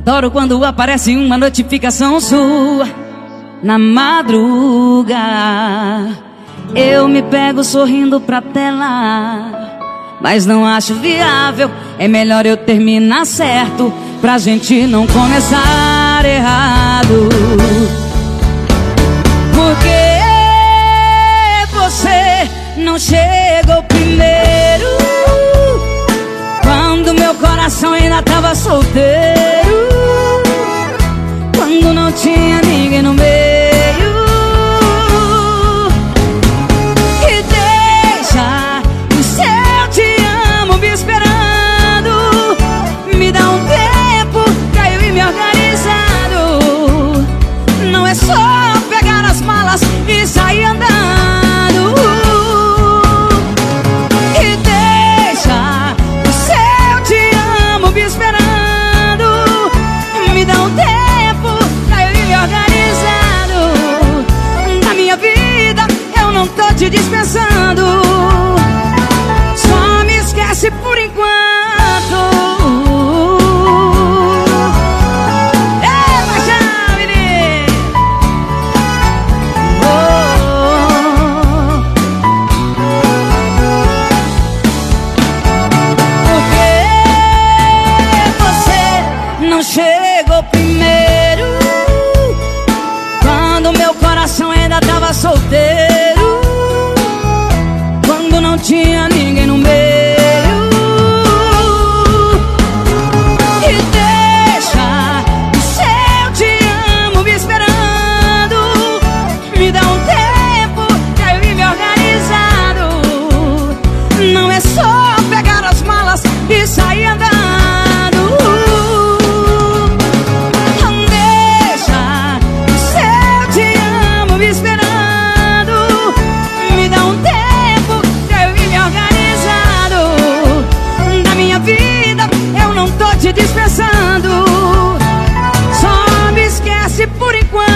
Adoro quando aparece uma notificação sua na madruga. Eu me pego sorrindo pra tela, mas não acho viável. É melhor eu terminar certo pra gente não começar errado. Porque você não chegou primeiro, quando meu coração ainda tava solteiro, quando não tinha ninguém no meio. E deixa o seu te amo me esperando. Me dá um tempo pra eu ir me organizando. Não é só pegar as malas e sair andando. E deixa o seu te amo me esperando. Me dá um tempo pra eu ir me organizando. Na minha vida eu não tô te dispensando. Só me esquece por enquanto. Chegou primeiro, quando meu coração ainda tava solteiro, quando não tinha ninguém no meio. E deixa o seu te amo me esperando. Me dá um tempo pra eu ir me organizando. Não é só pegar as malas e sair andando. Dispensando. Só me esquece por enquanto.